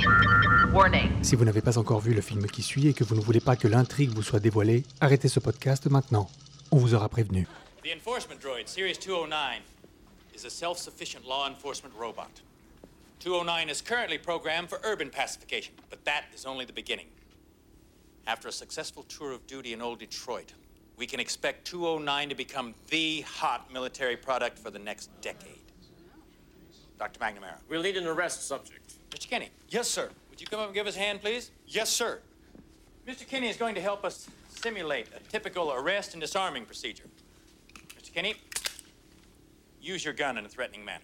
Warning. Si vous n'avez pas encore vu le film qui suit et que vous ne voulez pas que l'intrigue vous soit dévoilée, arrêtez ce podcast maintenant. On vous aura prévenu. The enforcement droid, Series 209, is a self-sufficient law enforcement robot. 209 is currently programmed for urban pacification, but that is only the beginning. After a successful tour of duty in old Detroit, we can expect 209 to become the hot military product for the next decade. Dr. McNamara. We'll need an arrest subject. Mr. Kinney. Yes, sir. Would you come up and give us a hand, please? Yes, sir. Mr. Kinney is going to help us simulate a typical arrest and disarming procedure. Mr. Kinney, use your gun in a threatening manner.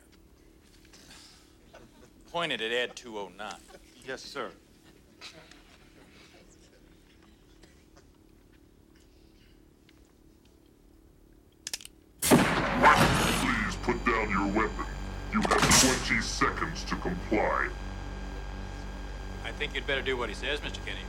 Point it at Ed 209. Yes, sir. Please put down your weapon. You have 20 seconds to comply. I think you'd better do what he says, Mr. Kinney.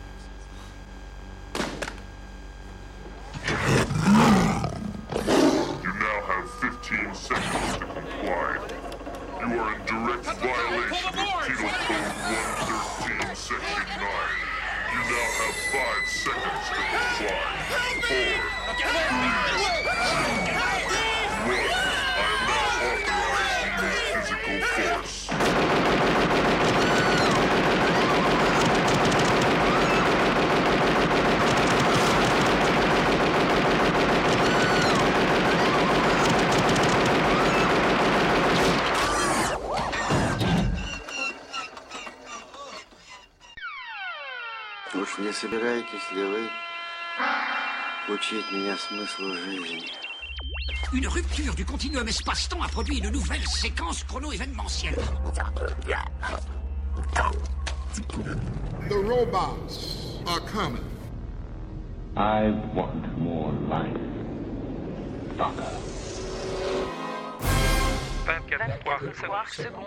You now have 15 seconds to comply. You are in direct violation of Penal Code 113, Section 9. You now have 5 seconds to comply. 4, 3, 2, 1. I am now authorized to use physical force. Уж не собираетесь ли вы учить меня смыслу жизни? Une rupture du continuum espace-temps a produit une nouvelle séquence chrono-événementielle. The robots are coming. I want more life. Fucker. 24 secondes.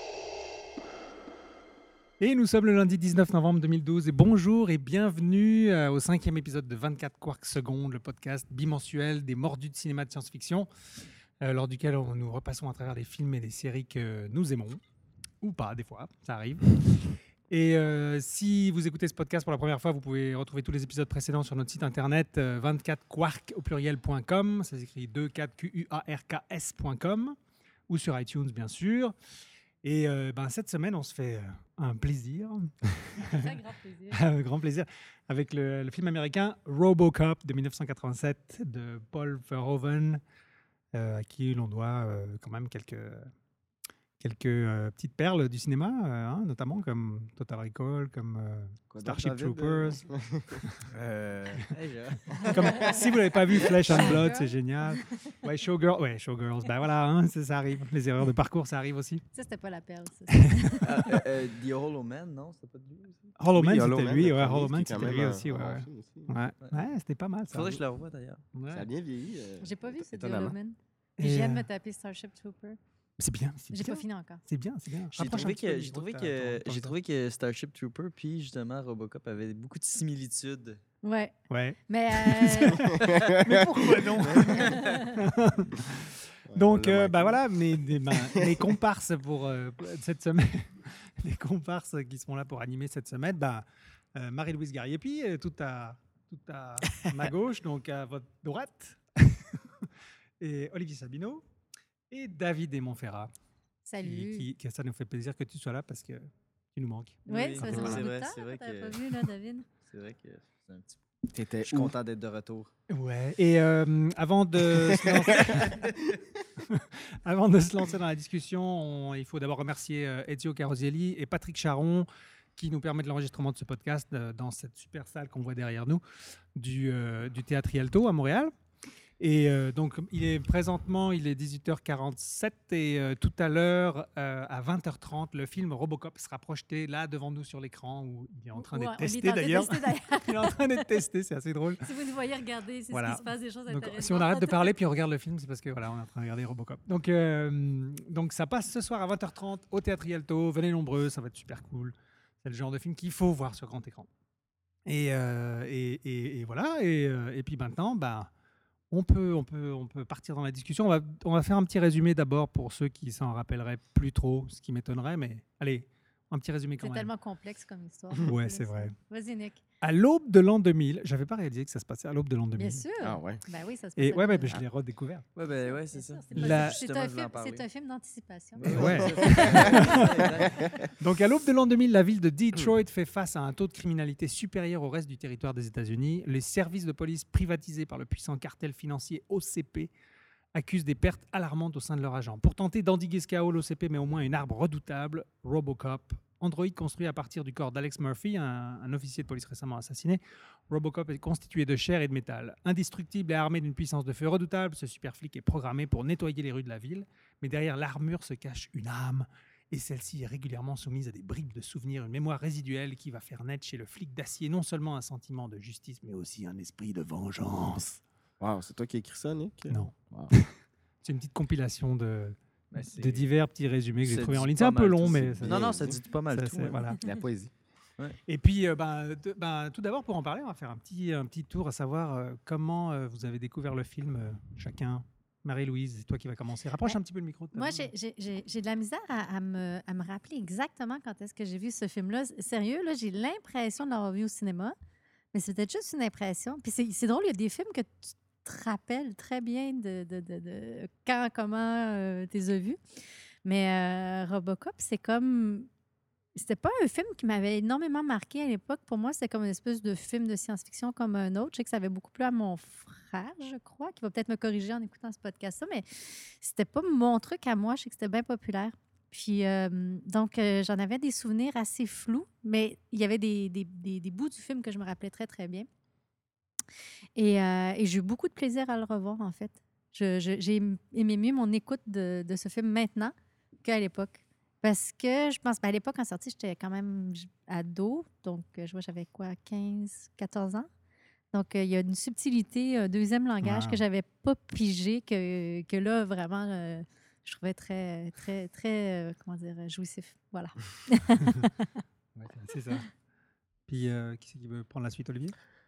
Et nous sommes le lundi 19 novembre 2012 et bonjour et bienvenue au 5e épisode de 24 Quarks Secondes, le podcast bimensuel des mordus de cinéma de science-fiction, lors duquel nous repassons à travers des films et des séries que nous aimons, ou pas, des fois, ça arrive. Et si vous écoutez ce podcast pour la première fois, vous pouvez retrouver tous les épisodes précédents sur notre site internet 24quarks au pluriel.com, ça s'écrit 24quarks.com, ou sur iTunes bien sûr. Et cette semaine, on se fait un plaisir. Un grand plaisir. Un grand plaisir. Avec le film américain Robocop de 1987 de Paul Verhoeven, à qui l'on doit quand même quelques petites perles du cinéma, notamment comme Total Recall, comme Starship Troopers. Comme, si vous ne l'avez pas vu, Flesh and Blood, c'est génial. Ouais, Showgirls, ben voilà, ça arrive. Les erreurs de parcours, ça arrive aussi. Ça, c'était pas la perle, ça. The Hollow Man, non? C'était pas de lui aussi? Hollow Man, Hollow c'était Man, lui. le Ouais, premier, Hollow Man, qui est quand c'était même lui un aussi. bon Ouais, film aussi. ouais, c'était pas mal. Ça. Faudrait que je le revoie d'ailleurs. Ouais. Ça a bien vieilli. J'ai pas vu ce étonnamment. Hollow Man. Et, J'ai hâte de me taper Starship Trooper. C'est bien. J'ai pas fini encore. C'est bien. J'ai trouvé que Starship Trooper puis justement Robocop avaient beaucoup de similitudes. Ouais. Ouais. Mais pourquoi non? Donc, voilà, mes comparses pour cette semaine, les comparses qui seront là pour animer cette semaine, Marie-Louise Gariepi, tout à ma gauche, donc à votre droite, et Olivier Sabino, et David et Montferrat. Salut. Ça nous fait plaisir que tu sois là parce que tu nous manques. Oui, ça fait un c'est bout de vrai, temps, c'est vrai t'avais que- pas vu, là, David? C'est vrai que c'est un petit peu. Je suis content d'être de retour. Ouais. Et avant de avant de se lancer dans la discussion, il faut d'abord remercier Ezio Carosielli et Patrick Charon qui nous permettent l'enregistrement de ce podcast dans cette super salle qu'on voit derrière nous du Théâtre Rialto à Montréal. Et donc, il est 18h47 et tout à l'heure, à 20h30, le film Robocop sera projeté là devant nous sur l'écran où il est en train d'être testé d'ailleurs. Il est en train d'être testé, c'est assez drôle. Si vous nous voyez regarder, c'est ce qui se passe, des choses Donc, intéressantes. si on arrête de parler puis on regarde le film, c'est parce que voilà, on est en train de regarder Robocop. Donc ça passe ce soir à 20h30 au Théâtre Rialto. Venez nombreux, ça va être super cool. C'est le genre de film qu'il faut voir sur grand écran. Et voilà. Et puis maintenant, on peut partir dans la discussion. On va faire un petit résumé d'abord pour ceux qui s'en rappelleraient plus trop, ce qui m'étonnerait. Mais allez, Un petit résumé quand C'est même. tellement complexe comme histoire. Ouais, c'est vrai. Vas-y, Nick. À l'aube de l'an 2000, j'avais pas réalisé que ça se passait à l'aube de l'an 2000. Bien sûr. Ah ouais. Ben oui, ça se Et passe. je l'ai redécouvert. Ouais, c'est ça. C'est un film d'anticipation. Ouais. Donc, à l'aube de l'an 2000, la ville de Detroit fait face à un taux de criminalité supérieur au reste du territoire des États-Unis. Les services de police privatisés par le puissant cartel financier OCP accusent des pertes alarmantes au sein de leurs agents. Pour tenter d'endiguer ce chaos, l'OCP met au moins une arme redoutable, Robocop. Android construit à partir du corps d'Alex Murphy, un officier de police récemment assassiné. Robocop est constitué de chair et de métal. Indestructible et armé d'une puissance de feu redoutable, ce super flic est programmé pour nettoyer les rues de la ville. Mais derrière l'armure se cache une âme. Et celle-ci est régulièrement soumise à des bribes de souvenirs, une mémoire résiduelle qui va faire naître chez le flic d'acier non seulement un sentiment de justice, mais aussi un esprit de vengeance. Wow, c'est toi qui as écrit ça, Nick? Non. Wow. C'est une petite compilation de c'est- divers petits résumés que j'ai Ça trouvés en dit ligne. pas C'est un peu mal long, tout, mais... c'est- Non, ça dit pas mal tout, ouais. Voilà. La poésie. Et puis, tout d'abord, pour en parler, on va faire un petit tour à savoir comment vous avez découvert le film, chacun. Marie-Louise, c'est toi qui vas commencer. Rapproche un petit peu le micro. Moi, j'ai de la misère à me rappeler exactement quand est-ce que j'ai vu ce film-là. Sérieux, là, j'ai l'impression de l'avoir vu au cinéma, mais c'est peut-être juste une impression. Puis c'est drôle, il y a des films que tu te rappelles très bien de quand, comment tu les as vus. Mais Robocop, c'est comme... C'était pas un film qui m'avait énormément marqué à l'époque. Pour moi, c'était comme une espèce de film de science-fiction comme un autre. Je sais que ça avait beaucoup plu à mon frère, je crois, qui va peut-être me corriger en écoutant ce podcast-là, mais c'était pas mon truc à moi. Je sais que c'était bien populaire. Puis, donc, j'en avais des souvenirs assez flous, mais il y avait des bouts du film que je me rappelais très, très bien. Et j'ai eu beaucoup de plaisir à le revoir, en fait. J'ai aimé mieux mon écoute de ce film maintenant qu'à l'époque. Parce que je pense, à l'époque, en sortie, j'étais quand même ado. Donc, je vois, j'avais quoi, 15, 14 ans. Donc, il y a une subtilité, un deuxième langage que j'avais pas pigé, que là, vraiment, je trouvais très, très, très, comment dire, jouissif. Voilà. Ouais, c'est ça. Puis, qui c'est qui veut prendre la suite, Olivier?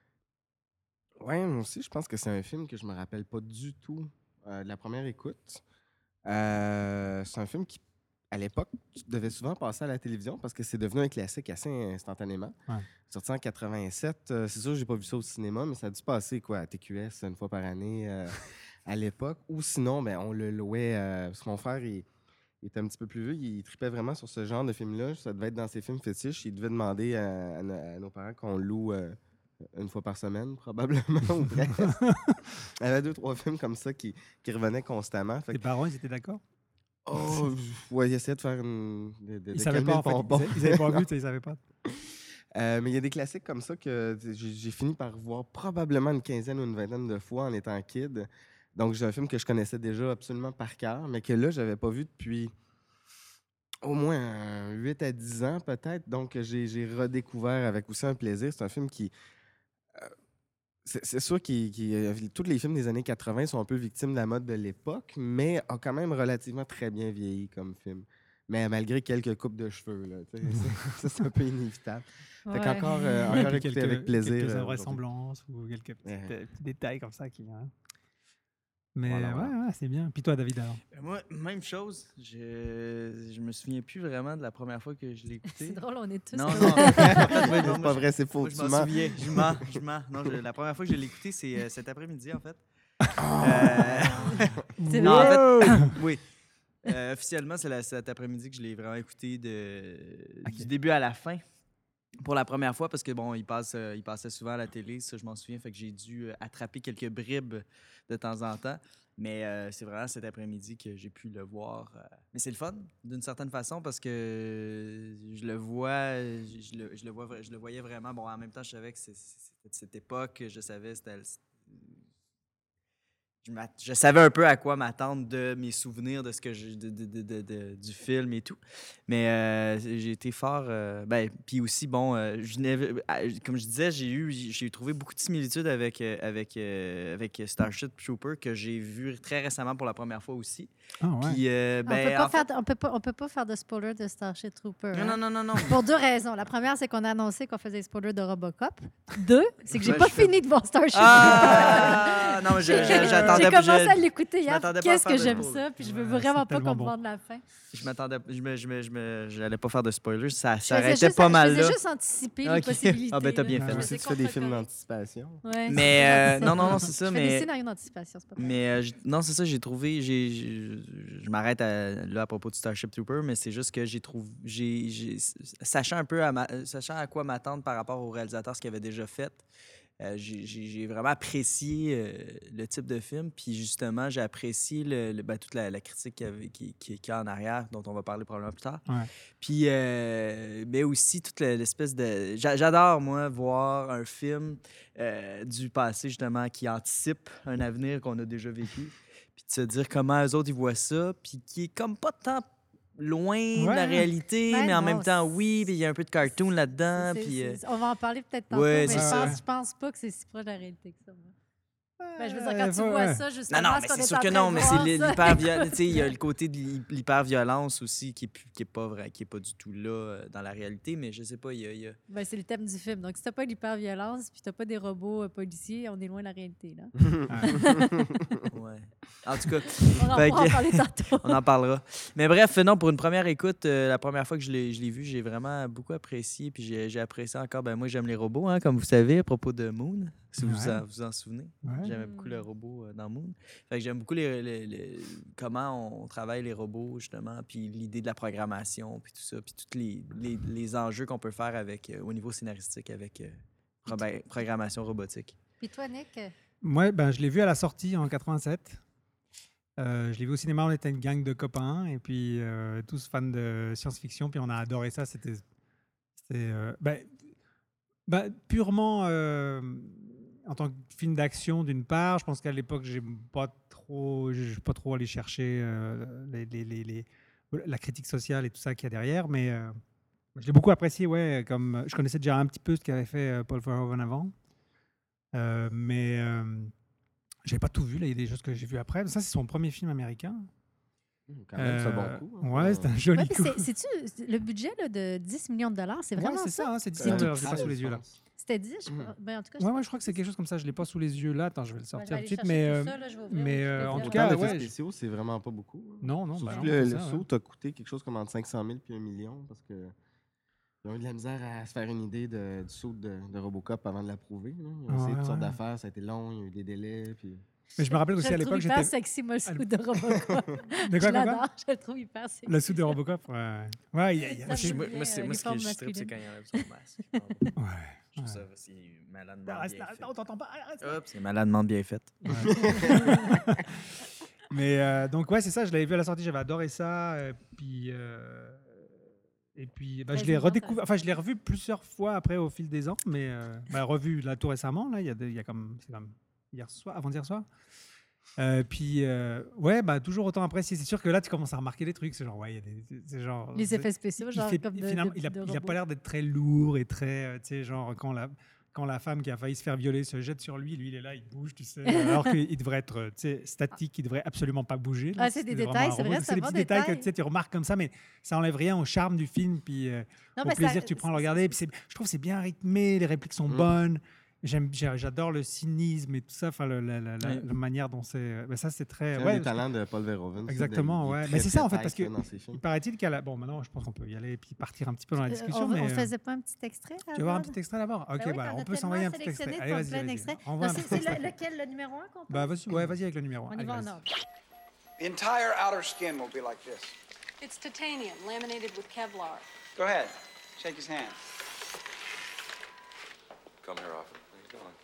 Ouais, moi aussi, je pense que c'est un film que je me rappelle pas du tout de la première écoute. C'est un film qui, à l'époque, devait souvent passer à la télévision parce que c'est devenu un classique assez instantanément. Ouais. Sorti en 87. C'est sûr que j'ai pas vu ça au cinéma, mais ça a dû passer quoi, à TQS une fois par année à l'époque. Ou sinon, ben, on le louait. Parce que mon frère, il était un petit peu plus vieux. Il tripait vraiment sur ce genre de film-là. Ça devait être dans ses films fétiches. Il devait demander à nos parents qu'on loue une fois par semaine, probablement, ou presque. Il y avait 2-3 films comme ça qui revenaient constamment. Tes parents, ils étaient d'accord? Oh, ouais, il essayait de faire ils savaient pas, en fait. Ils avaient pas vu, ils savaient pas. Mais il y a des classiques comme ça que j'ai fini par voir probablement une quinzaine ou une vingtaine de fois en étant kid. Donc, j'ai un film que je connaissais déjà absolument par cœur, mais que là, je n'avais pas vu depuis au moins 8 à 10 ans peut-être. Donc, j'ai redécouvert avec aussi un plaisir. C'est un film qui... C'est sûr que tous les films des années 80 sont un peu victimes de la mode de l'époque, mais a quand même relativement très bien vieilli comme film. Mais malgré quelques coupes de cheveux, là, ça, c'est un peu inévitable. Fait qu'encore écouter avec plaisir. Quelques invraisemblances ou quelques petits détails comme ça qui... Hein. Mais voilà. Ouais, c'est bien. Puis toi, David, alors? Moi, même chose. Je me souviens plus vraiment de la première fois que je l'ai écouté. C'est drôle, on est tous... Non, c'est pas vrai, c'est faux. Je m'en souviens. Je mens. Non, la première fois que je l'ai écouté, c'est cet après-midi, en fait. Non, en fait, oui. Officiellement, c'est cet après-midi que je l'ai vraiment écouté du début à la fin. Pour la première fois, parce que bon, il passait souvent à la télé, ça je m'en souviens, fait que j'ai dû attraper quelques bribes de temps en temps. Mais c'est vraiment cet après-midi que j'ai pu le voir. Mais c'est le fun, d'une certaine façon, parce que je le voyais vraiment. Bon, en même temps, je savais que c'était de cette époque, je savais je savais un peu à quoi m'attendre de mes souvenirs de ce que du film et tout. Mais j'ai été fort... puis aussi, bon, comme je disais, j'ai trouvé beaucoup de similitudes avec Starship Trooper que j'ai vu très récemment pour la première fois aussi. Ah ouais. Puis, on peut pas faire de spoiler de Starship Trooper. Non. Pour 2 raisons. La première, c'est qu'on a annoncé qu'on faisait des spoilers de Robocop. 2, c'est que j'ai pas fini de voir Starship Trooper. Non, mais j'attendais m'attendais J'ai pas- commencé à l'écouter je hier. m'attendais pas à Qu'est-ce faire que de j'aime spoiler. ça, puis je veux Ouais, vraiment c'est pas tellement qu'on me bon. vende la fin. Je m'attendais, j'allais pas faire de spoilers. Ça Je faisais arrêtait juste- pas mal Je là. faisais juste anticiper les Ok. possibilités. Ah, ben, t'as bien là. fait. Je Moi me aussi, suis tu fais des films contrôlée. d'anticipation. Ouais, Mais c'est non, ça. c'est ça. Je fais des Mais scénarios d'anticipation, c'est pas mal. Mais non, c'est ça, j'ai trouvé. Je m'arrête là à propos de Starship Trooper, mais c'est juste que j'ai trouvé. Sachant un peu sachant à quoi m'attendre par rapport au réalisateur, ce qu'il avait déjà fait, j'ai vraiment apprécié le type de film. Puis justement, j'ai apprécié toute la critique qu'il y a en arrière, dont on va parler probablement plus tard. Ouais. Puis, mais aussi toute l'espèce de. J'adore, moi, voir un film du passé, justement, qui anticipe un avenir qu'on a déjà vécu. Puis de se dire comment eux autres, ils voient ça. Puis qui est comme pas tant loin de la Ouais. réalité, Ben mais en non, même temps, oui. Puis il y a un peu de cartoon là-dedans. C'est- Puis. On va en parler peut-être tantôt, ouais, mais c'est ça. je pense pas que c'est si proche de la réalité que ça. Moi. Ben, je veux dire, quand tu ouais. vois ça, justement, Non, ce mais qu'on c'est est sûr en que train non, de mais voir, c'est ça. l'hyper-violence. Tu sais, il y a le côté de l'hyper-violence aussi qui est pas vrai, qui est pas du tout là dans la réalité, mais je sais pas, il y a... Ben, c'est le thème du film. Donc, si t'as pas l'hyper-violence puis t'as pas des robots policiers, on est loin de la réalité, là. Ouais. En tout cas, On fait va en que- parler tantôt. on en parlera. Mais bref, non, pour une première écoute, la première fois que je l'ai vu, j'ai vraiment beaucoup apprécié, puis j'ai apprécié encore. Ben moi, j'aime les robots, hein, comme vous savez, à propos de Moon, si vous Ouais. vous en souvenez. Ouais. J'aimais beaucoup le robot dans Moon. Fait que j'aime beaucoup comment on travaille les robots, justement, puis l'idée de la programmation, puis tout ça, puis tous les enjeux qu'on peut faire avec, au niveau scénaristique avec programmation robotique. Puis toi, Nick? Moi, ben, je l'ai vu à la sortie en 87. Je l'ai vu au cinéma, on était une gang de copains, et puis tous fans de science-fiction, puis on a adoré ça. C'était purement en tant que film d'action, d'une part. Je pense qu'à l'époque, je n'ai pas trop allé chercher la critique sociale et tout ça qu'il y a derrière, mais je l'ai beaucoup apprécié. Ouais, comme je connaissais déjà un petit peu ce qu'avait fait Paul Verhoeven avant, mais j'avais pas tout vu. Là, il y a des choses que j'ai vues après. Ça, c'est son premier film américain. Quand même, c'est un bon coup. hein. Ouais, c'est un joli Ouais, coup. puis c'est-tu le budget là, de 10 millions de dollars? C'est Ouais, vraiment c'est ça? ça, hein, c'est 10 C'est millions de tout dollars, je l'ai pas petit. sous les yeux là. C'était 10? Ben, en tout cas, Ouais, je crois que c'est quelque chose comme ça. Je l'ai pas sous les yeux là. Attends, je vais le je vais sortir tout de aller suite. chercher Mais, tout ça, là, je vais ouvrir mais Wikipédia. en tout Autant cas, d'effets ouais. spéciaux, c'est vraiment pas beaucoup. hein. Non, non, Surtout bah que non, le c'est ça, saut ouais. t'a coûté quelque chose comme entre 500 000 puis 1 million parce que ils ont eu de la misère à se faire une idée du saut de Robocop avant de l'approuver. là. Ils ont essayé Ouais, toutes sortes ouais. d'affaires, ça a été long, il y a eu des délais. Puis... Mais je me rappelle aussi Je à le trouve l'époque, hyper j'étais. sexy, moi, le sou de Robocop. De Je quoi? l'adore, je le trouve hyper sexy. Le sou de Robocop, ouais. Ouais, il y a Ça aussi- me Moi, plaît, c'est les ce formes que je tripe, c'est masculines. quand il enlève son masque. Ouais. Je trouve Ouais. ça c'est maladement Reste bien là, fait. on t'entend pas. Reste là. Hop, c'est maladement bien fait. Mais donc, ouais, c'est ça. Je l'avais vu à la sortie, j'avais adoré ça. Et puis, je l'ai redécouvert. Enfin, je l'ai revu plusieurs fois après au fil des ans, mais revu là tout récemment. Là, il y a comme, c'est comme avant-hier soir. Ouais, toujours autant apprécié. C'est sûr que là, tu commences à remarquer des trucs. C'est genre, ouais, il y a c'est genre. Les effets spéciaux, genre comme finalement, il a pas l'air d'être très lourd et très, tu sais, genre quand la femme qui a failli se faire violer se jette sur lui, il est là, il bouge, tu sais, alors qu'il devrait être, tu sais, statique, il devrait absolument pas bouger. Ah, c'est des détails, c'est vrai, c'est des un bon petits détails que détail. tu sais, tu remarques comme ça, mais ça enlève rien au charme du film, puis Non, au mais plaisir ça- que tu prends à le regarder. Puis je trouve que c'est bien rythmé, les répliques sont bonnes. J'adore le cynisme et tout ça, enfin la manière dont c'est. Ça, c'est très. C'est Ouais, un des talents de Paul Verhoeven. exactement, il est ouais. très, Mais c'est très ça en fait, tight, parce que là, dans ses films. il paraît-il qu'à la. Bon, maintenant, je pense qu'on peut y aller et puis partir un petit peu dans la discussion. On mais, faisait pas un petit extrait? tu veux voir un petit extrait d'abord? Ok, oui, voilà, t'en on as peut s'envoyer un tellement petit extrait. sélectionné Allez, qu'on plein vas-y. d'extraits. Envoie un Donc, petit c'est extrait. lequel, le numéro 1 qu'on Bah, vas-y avec le numéro 1. On y va en ordre. The entire outer skin will be like this. It's titanium, laminated with Kevlar. Go ahead. Shake his hand. Come here often. Where you going?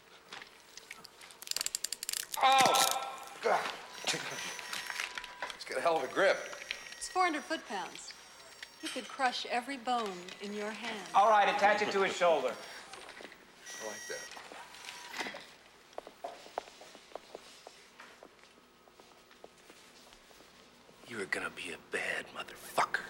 Oh! God. It's got a hell of a grip. It's 400 foot-pounds. He could crush every bone in your hand. All right, attach it to his shoulder. I like that. You're gonna be a bad motherfucker.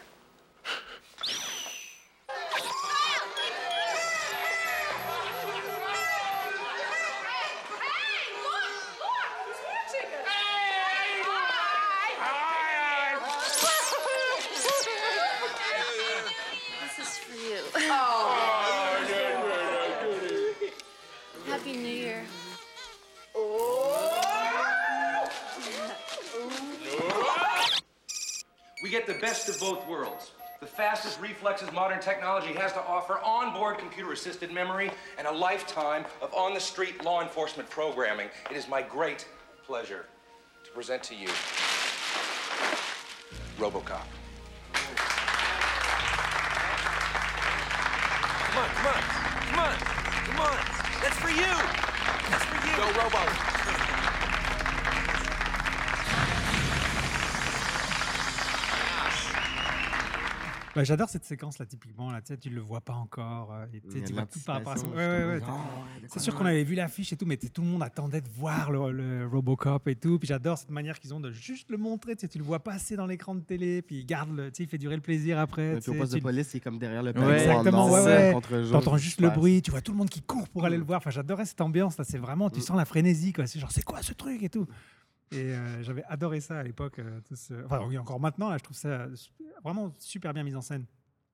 This is for you. Happy New Year. get the best of both worlds. The fastest reflexes modern technology has to offer, onboard computer-assisted memory, and a lifetime of on-the-street law enforcement programming. It is my great pleasure to present to you RoboCop. Come on, come on, come on, come on. That's for you. That's for you. Go, Robo. Bah, j'adore cette séquence-là, typiquement. Là, tu le vois pas encore. Tu vois tout par rapport à son... Ouais. C'est sûr qu'on avait vu l'affiche et tout, mais tout le monde attendait de voir le Robocop et tout. Puis j'adore cette manière qu'ils ont de juste le montrer. Tu le vois passer dans l'écran de télé, puis il garde il fait durer le plaisir après. Puis au poste de police, il est comme derrière le panneau. Exactement, contre tu entends juste le bruit, tu vois tout le monde qui court pour aller le voir. Enfin, j'adorais cette ambiance. Là, c'est vraiment, tu sens la frénésie. Quoi. C'est genre, c'est quoi ce truc et tout. Et j'avais adoré ça à l'époque. Enfin, oui, encore maintenant, là, je trouve ça vraiment super bien mis en scène.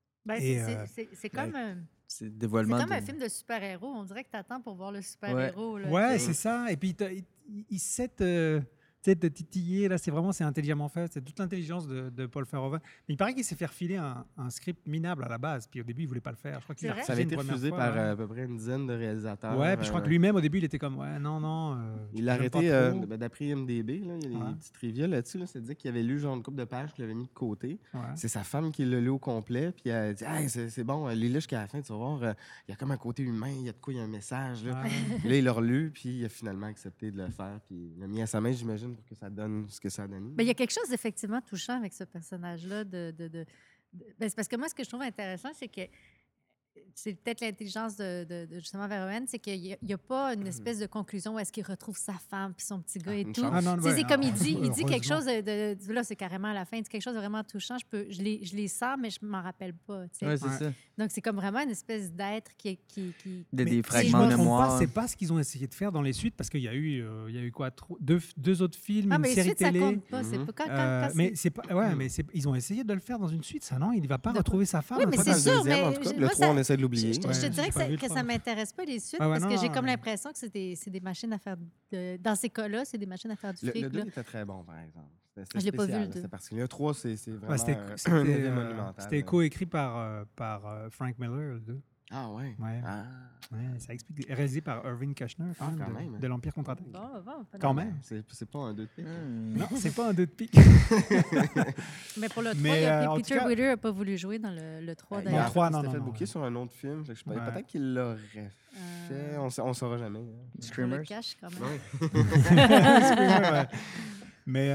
C'est comme, c'est dévoilement un film de super-héros. On dirait que tu attends pour voir le super-héros. Ouais, c'est ça. Et puis, il set de titiller. Là, c'est intelligemment fait. C'est toute l'intelligence de Paul Verhoeven. Mais il paraît qu'il s'est fait refiler un script minable à la base. Puis au début, il ne voulait pas le faire. Je crois qu'il ça avait été refusé par à peu près une dizaine de réalisateurs. Ouais, puis je crois que lui-même, au début, il était comme, non. Il l'a arrêté, d'après IMDb, là, il y a des petits trivia là-dessus. Là, ça dit qu'il avait lu genre une couple de pages qu'il avait mis de côté. Ouais. C'est sa femme qui l'a lu au complet. Puis elle a dit, hey, c'est bon, lis-le jusqu'à la fin, tu vas voir, il y a comme un côté humain, il y a de quoi, il y a un message. Là, là il l'a relu, puis il a finalement accepté de le faire. Puis il l'a mis à sa main, j'imagine, pour que ça donne ce que ça a donné. Il y a quelque chose d'effectivement touchant avec ce personnage-là. C'est parce que moi, ce que je trouve intéressant, c'est que c'est peut-être l'intelligence de justement Verhoeven, c'est qu'il n'y a pas une espèce de conclusion où est-ce qu'il retrouve sa femme puis son petit gars et tout. C'est comme il dit quelque chose là, c'est carrément à la fin, il dit quelque chose de vraiment touchant. Je les sens, mais je m'en rappelle pas. Ouais, c'est ça. Donc c'est comme vraiment une espèce d'être qui des fragments de mémoire. C'est pas ce qu'ils ont essayé de faire dans les suites, parce qu'il y a eu quoi, deux autres films, une série télé. Ça compte pas. Mais c'est pas. Ouais, mais ils ont essayé de le faire dans une suite. Ça, non, il va pas retrouver sa femme. Oui, mais c'est sûr. Mais le 3, on essaie de l'oublier. Je te dirais que ça m'intéresse pas les suites, parce que j'ai comme l'impression que c'est des machines à faire. Dans ces cas-là, c'est des machines à faire du fric. Le 2 était très bon, par exemple. Je l'ai pas vu, le 2. Parce que le 3, c'est vraiment un effet monumental. C'était coécrit par Frank Miller, le 2. Ah ouais. Ça explique. Réalisé par Irving Kushner, de l'Empire contre-attaque. Quand même. C'est pas un 2 de pique. Non, c'est pas un 2 de pique. Mais pour le 3, Peter Weller n'a pas voulu jouer dans le 3 d'ailleurs. Le 3, non. Il s'était fait booker sur un autre film. Peut-être qu'il l'aurait fait. On ne saura jamais. Screamers. On le cache quand même. Screamers, mais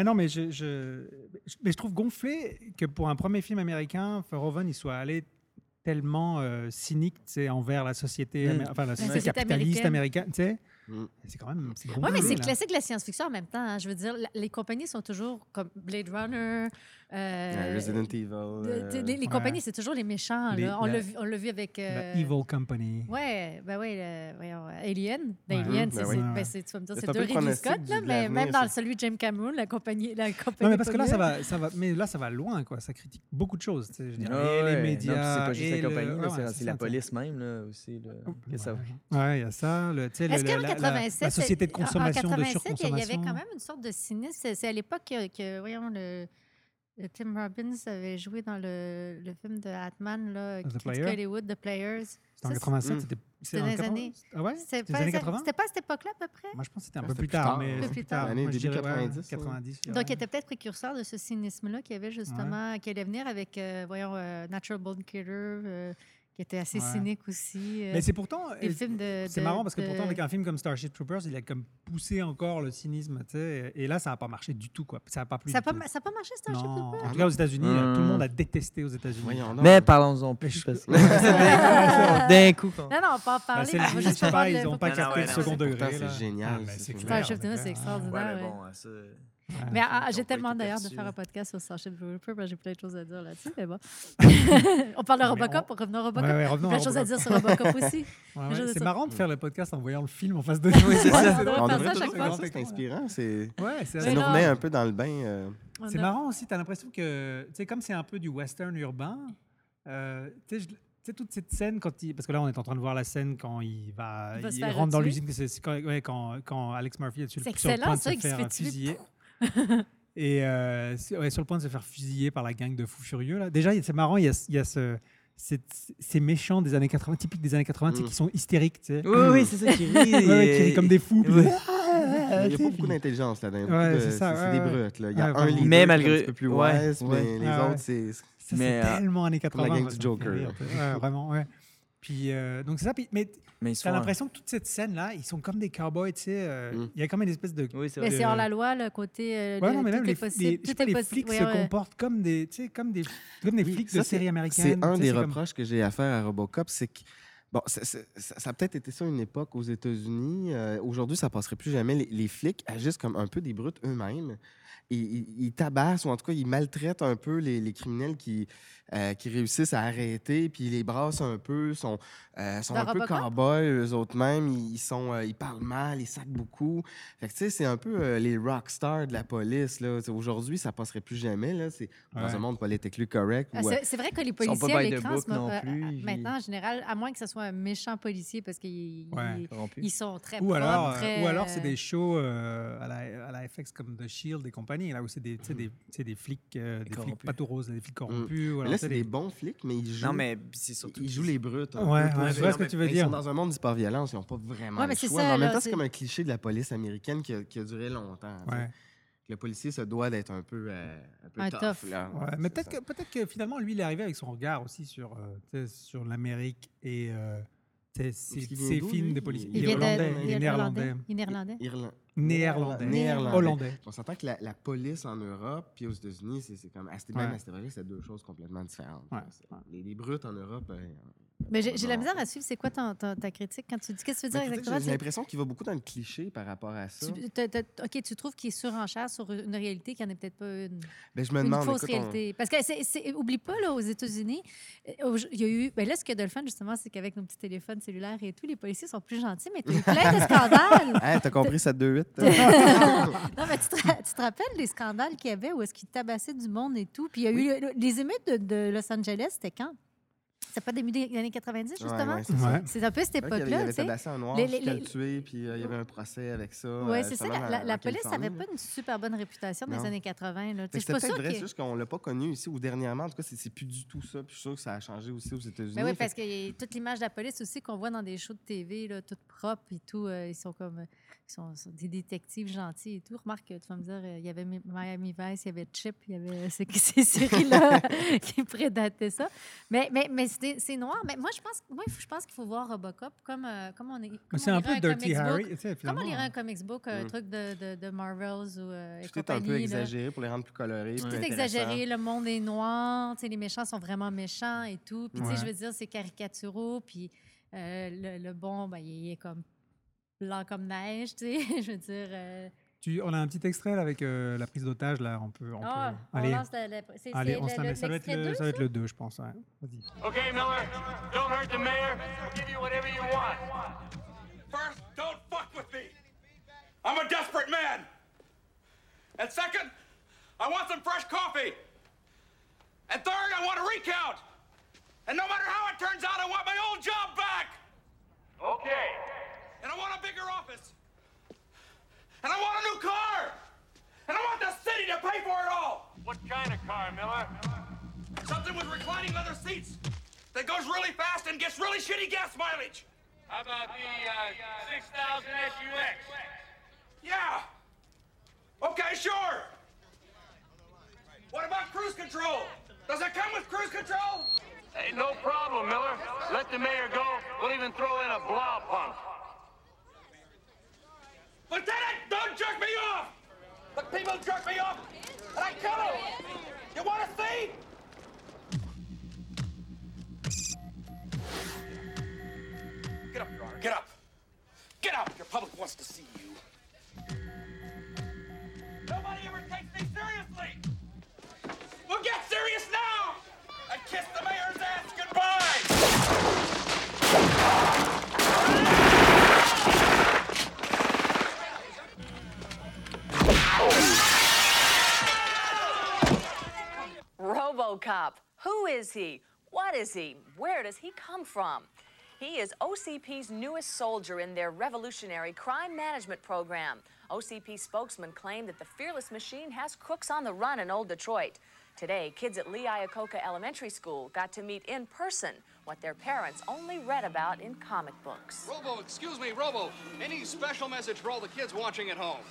je trouve gonflé que pour un premier film américain, Verhoeven il soit allé tellement cynique envers la société, la société capitaliste américaine. C'est quand même. Oui, mais c'est classique de la science-fiction en même temps. Hein. Je veux dire, les compagnies sont toujours comme Blade Runner. Resident Evil. Les compagnies, c'est toujours les méchants. On l'a vu avec. Evil Company. Oui, Alien. Alien, tu vas me dire, c'est deux Ridley Scott, là, mais même dans celui de James Cameron, la compagnie. Non, mais parce que là, ça va loin, quoi. Ça critique beaucoup de choses. Je veux dire, et les médias. C'est pas juste la compagnie, c'est la police même, là, aussi. Oui, il y a ça. Est-ce qu'en 87, la société de consommation, de surconsommation. Il y avait quand même une sorte de cynisme. C'est à l'époque que voyons, Tim Robbins avait joué dans le film de Hatman, là, qui critique Hollywood, The Players. C'était en 87, c'était dans les années. Ah ouais? C'était les années 80? C'était pas à cette époque-là, à peu près? Moi, je pense que c'était un peu plus tard. Mais plus tard. Début 90. Donc, il était peut-être précurseur de ce cynisme-là qu'il y avait justement, qui allait venir avec, Natural Born Killer, qui était assez cynique aussi. Mais c'est pourtant. C'est marrant parce que pourtant, avec un film comme Starship Troopers, il a comme poussé encore le cynisme. Et là, ça n'a pas marché du tout. Quoi. Ça n'a pas plu. Ça n'a pas marché, Starship Troopers? En tout cas, aux États-Unis, tout le monde a détesté aux États-Unis. Mais parlons-en plus. D'un coup. Non, on peut en parler. Je sais pas, ils n'ont pas capté le second degré. C'est génial. Starship Troopers, c'est extraordinaire. Mais j'ai tellement d'ailleurs de faire un podcast sur Starship Troopers, j'ai plein de choses à dire là-dessus, mais bon. On parle de Robocop, on revient à Robocop. Plein de choses à dire sur Robocop aussi. C'est marrant de faire le podcast en voyant le film en face de nous. C'est ça. On devrait faire ça à chaque fois. C'est inspirant. Ça nous remet un peu dans le bain. C'est marrant aussi, tu as l'impression que, tu sais, comme c'est un peu du western urbain, tu sais, toute cette scène, parce que là, on est en train de voir la scène quand il rentre dans l'usine, quand Alex Murphy est sur le point de se faire fusiller. Et sur le point de se faire fusiller par la gang de fous furieux. Là. Déjà, c'est marrant, il y a ces méchants des années 80, typiques des années 80, qui sont hystériques. Tu sais. Oui, c'est ça, qui rient. Qui rient comme des fous. Puis... Il n'y a pas beaucoup d'intelligence là-dedans. Ouais, c'est ça. C'est des brutes. Là. Il y a Ouais, un leader mais qui est malgré... un petit peu plus wise, mais les autres, c'est... Ça, c'est tellement années 80. Comme la gang du Joker. Vraiment, ouais. Puis, donc c'est ça. Puis, mais t'as l'impression que toute cette scène-là, ils sont comme des cowboys, tu sais. Il y a comme une espèce de... Mais c'est hors la loi, le côté... non, mais même les flics se comportent comme des flics de série américaine. C'est un des reproches que j'ai à faire à Robocop, c'est que bon, ça a peut-être été ça une époque aux États-Unis. Aujourd'hui, ça passerait plus jamais. Les flics agissent comme un peu des brutes eux-mêmes. Ils tabassent, ou en tout cas, ils maltraitent un peu les criminels qui réussissent à arrêter, puis ils les brassent un peu, sont un peu cow-boys eux-mêmes. Ils parlent mal, ils sacent beaucoup. Fait que, tu sais, c'est un peu les rock stars de la police. Là. Aujourd'hui, ça passerait plus jamais. Là. C'est dans un monde politically correct. C'est vrai que les policiers à l'écran, maintenant, en général, à moins que ce soit un méchant policier, parce qu'ils sont très propres. Ou alors, c'est des shows à la FX comme The Shield et compagnie, là où c'est des flics, flics pas tout roses, des flics corrompus. Là, c'est des bons flics, mais ils jouent. Non, mais c'est surtout. Ils jouent les brutes. Je vois ce que tu veux dire. Ils sont dans un monde d'hyper-violence, ils n'ont pas vraiment le choix. Mais en même temps, c'est comme un cliché de la police américaine qui a duré longtemps. Le policier se doit d'être un peu tough. Là. Ouais, mais peut-être que finalement, lui, il est arrivé avec son regard aussi sur l'Amérique et ses films de policiers. Il est néerlandais. Hollandais. On s'entend que la police en Europe puis aux États-Unis, c'est comme même à cette époque, c'est deux choses complètement différentes. Les brutes en Europe. Mais j'ai la misère à suivre. C'est quoi ta critique quand tu dis qu'est-ce que tu veux dire exactement? J'ai l'impression qu'il va beaucoup dans le cliché par rapport à ça. OK, tu trouves qu'il est surenchère sur une réalité qui n'en est peut-être pas une. Je me demande, fausse réalité. Parce que oublie pas, là, aux États-Unis, il y a eu. Là, ce qu'il y a de le fun, justement, c'est qu'avec nos petits téléphones cellulaires et tout, les policiers sont plus gentils, mais tu as eu plein de scandales. T'as compris 728? Non, mais tu te rappelles les scandales qu'il y avait où est-ce qu'ils tabassaient du monde et tout? Puis il y a eu les émeutes de Los Angeles, c'était quand? C'est pas début des années 90, justement? C'est un peu cette époque-là. Il avait tabassé un noir, qui l'a tué, puis il y avait un procès avec ça. Oui, c'est ça. La police n'avait pas une super bonne réputation dans les années 80. C'était peut-être vrai, c'est juste qu'on ne l'a pas connu ici, ou dernièrement. En tout cas, c'est plus du tout ça. Puis je suis sûr que ça a changé aussi aux États-Unis. Oui, parce qu'il y a toute l'image de la police aussi qu'on voit dans des shows de TV, là, toute propre et tout. Ils sont comme... Ils sont des détectives gentils et tout. Remarque, tu vas me dire, il y avait Miami Vice, il y avait Chip, il y avait ces séries-là qui prédataient ça. Mais c'est noir. Mais moi, je pense qu'il faut voir Robocop comme on est. C'est un peu Dirty Harry. Comme on lirait un comics book, un truc de Marvels ou tout est un peu exagéré pour les rendre plus colorés. Tout est exagéré. Le monde est noir. Les méchants sont vraiment méchants et tout. Puis, je veux dire, c'est caricaturaux. Puis, le bon, il est comme blanc comme neige, tu sais, je veux dire... On a un petit extrait là, avec la prise d'otage, là, on peut... Allez, on se la met. Ça va être le 2, je pense. Ouais. Vas-y. Okay, Miller, don't hurt the mayor. I'll give you whatever you want. First, don't fuck with me. I'm a desperate man. And second, I want some fresh coffee. And third, I want a recount. And no matter how it turns out, I want my old job back. Okay. And I want a bigger office. And I want a new car. And I want the city to pay for it all. What kind of car, Miller? Something with reclining leather seats that goes really fast and gets really shitty gas mileage. How about the 6000 SUX? Yeah. Okay, sure. What about cruise control? Does it come with cruise control? Hey, no problem, Miller. Let the mayor go. We'll even throw in a blow pump. Lieutenant, don't jerk me off! Look, people jerk me off, and I kill them! You want to see? Get up, Your Honor, get up! Get up! Your public wants to see you. Nobody ever takes me seriously! Well, get serious now! And kiss the mayor's ass goodbye! RoboCop. Who is he? What is he? Where does he come from? He is OCP's newest soldier in their revolutionary crime management program. OCP spokesman claimed that the Fearless Machine has crooks on the run in Old Detroit. Today, kids at Lee Iacocca Elementary School got to meet in person what their parents only read about in comic books. Robo, excuse me, Robo. Any special message for all the kids watching at home?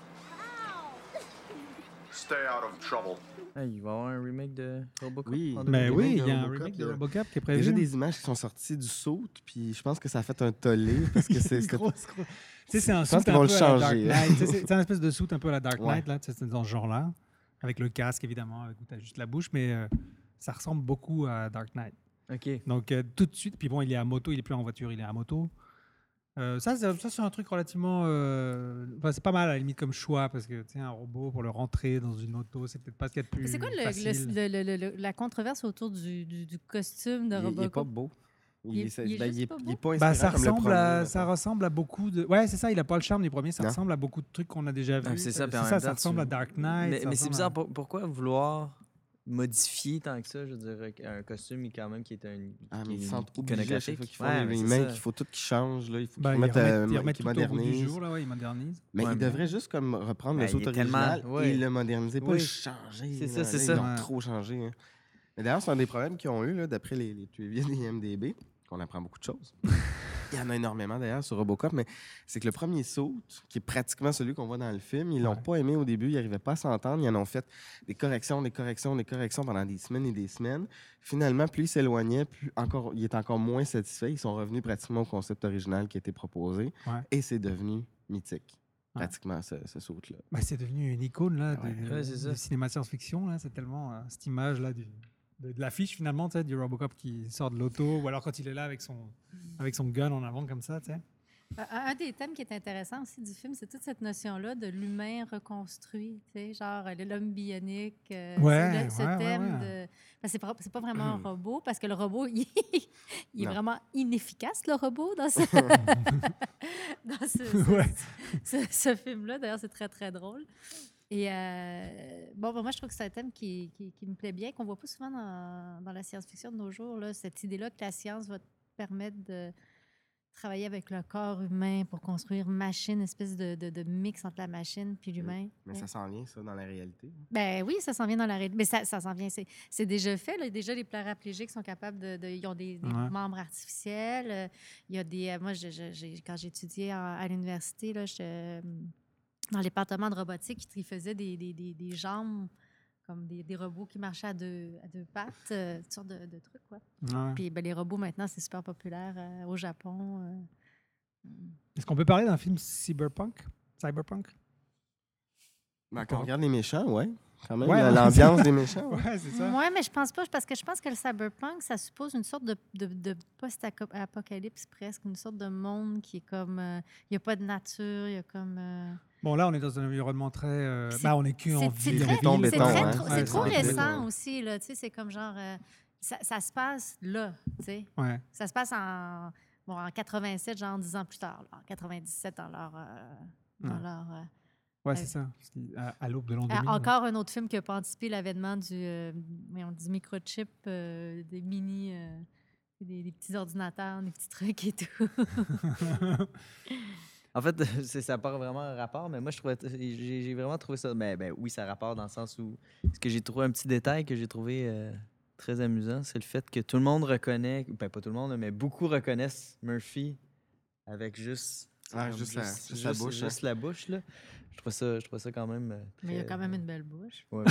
Stay out of trouble. Ah, il va y avoir un remake de Robocop. Oui, en Mais 2020. oui, il y a un remake de Robocop qui est prévu. Déjà des images qui sont sorties du saut, puis je pense que ça a fait un tollé parce que c'est. Tu sais, c'est un Je pense suit qu'ils un vont peu le à la Dark changer. Knight. Tu sais, c'est un espèce de suit un peu à la Dark Ouais. Knight, là, tu sais, c'est dans ce genre-là. Avec le casque, évidemment, où tu as juste la bouche, mais ça ressemble beaucoup à Dark Knight. OK. Donc, tout de suite, puis bon, il est à moto, il est plus en voiture, il est à moto. Ça, c'est un truc relativement. Enfin, c'est pas mal à la limite comme choix, parce que un robot pour le rentrer dans une auto, c'est peut-être pas ce qu'il y a de plus. C'est quoi facile. la controverse autour du costume de Il Robocop? est pas beau. Il est juste pas beau? pas Bah, inspirant comme le premier, ça ressemble à beaucoup de. Ouais, c'est ça, il a pas le charme du premier, ça Non. ressemble à beaucoup de trucs qu'on a déjà vus. Ah, c'est ça, puis en ça, même ça temps, ressemble à Dark Knight. Mais ça c'est ressemble bizarre, à- pourquoi vouloir modifier tant que ça? Je dirais un costume quand même qui est un. Ah, qui mais est ils sont obligés à chaque iconographique. fois qu'ils font Ouais, des mais c'est remakes, ça. il faut tout qu'ils changent, là. Il faut Bah, qu'ils ils mettent, remettent qu'ils tout au goût du modernisent. jour, là, ouais, ils modernisent. Mais Ouais, ils mais- devraient juste comme reprendre Ben, le saut il est tellement- original ouais. et le moderniser, pas Oui. le changer. C'est ça, là. c'est Là, ça. Ils ont Ouais. trop changé. Hein. Mais d'ailleurs, c'est un des problèmes qu'ils ont eu, là, d'après les trivia des IMDb, qu'on apprend beaucoup de choses. Il y en a énormément d'ailleurs sur Robocop, mais c'est que le premier saut, qui est pratiquement celui qu'on voit dans le film, ils l'ont pas aimé au début, ils n'arrivaient pas à s'entendre, ils en ont fait des corrections pendant des semaines et des semaines. Finalement, plus ils s'éloignaient, il est encore moins satisfait. Ils sont revenus pratiquement au concept original qui a été proposé Ouais. et c'est devenu mythique, Ouais. pratiquement ce saut-là. Bah, c'est devenu une icône là, Ouais, c'est ça. du cinéma science-fiction. Là. C'est tellement cette image là, de l'affiche finalement, tu sais, du Robocop qui sort de l'auto, ou alors quand il est là avec son gun en avant comme ça. Tu sais. Un des thèmes qui est intéressant aussi du film, c'est toute cette notion-là de l'humain reconstruit, tu sais, genre l'homme bionique. Ouais, ce ouais, thème ouais. de. C'est pas vraiment un robot, parce que le robot, il est Non. vraiment inefficace, le robot, dans ce, dans Ouais. ce film-là. D'ailleurs, c'est très, très drôle. Et moi, je trouve que c'est un thème qui me plaît bien, qu'on voit pas souvent dans la science-fiction de nos jours, là, cette idée-là que la science va te permettre de travailler avec le corps humain pour construire machine, une espèce de mix entre la machine puis l'humain. Mais ça s'en vient, ça, dans la réalité. Ben oui, ça s'en vient dans la réalité. Mais ça s'en vient, c'est déjà fait. Là. Déjà, les paraplégiques sont capables ils ont des Ouais. membres artificiels. Il y a des... moi, quand j'étudiais à l'université, là, dans le département de robotique, ils faisaient des jambes comme des robots qui marchaient à deux pattes, toutes sortes de trucs, quoi. Ouais. Puis les robots, maintenant, c'est super populaire au Japon. Est-ce qu'on peut parler d'un film cyberpunk? Ben, quand on regarde les méchants, ouais. Quand même, Ouais, l'ambiance des méchants. Ouais. Ouais, c'est ça. Oui, mais je pense pas, parce que je pense que le cyberpunk, ça suppose une sorte de post-apocalypse presque, une sorte de monde qui est comme... Il n'y a pas de nature, il y a comme... Bon, là, on est dans un environnement très. C'est- Bah, on est cul en c'est ville. très- béton, c'est béton, très hein. trop- Ouais, c'est trop c'est béton. récent aussi, là. Tu sais, c'est comme genre... ça se passe là, tu sais. Ouais. Ça se passe en 87, genre 10 ans plus tard, là, en 97 dans leur... Ouais. Ouais, c'est ça. À l'aube de l'an 2000. Encore un autre film qui n'a pas anticipé l'avènement du microchip, des mini... des petits ordinateurs, des petits trucs et tout. En fait, ça n'a pas vraiment un rapport, mais moi, j'ai vraiment trouvé ça. Ben oui, ça a rapport dans le sens où. Ce que j'ai trouvé un petit détail que j'ai trouvé très amusant, c'est le fait que tout le monde reconnaît, ben pas tout le monde, mais beaucoup reconnaissent Murphy avec juste. Ah, juste la bouche, Juste hein. la bouche, là. Je trouvais ça quand même. Mais il y a très- quand même une belle bouche. Ouais.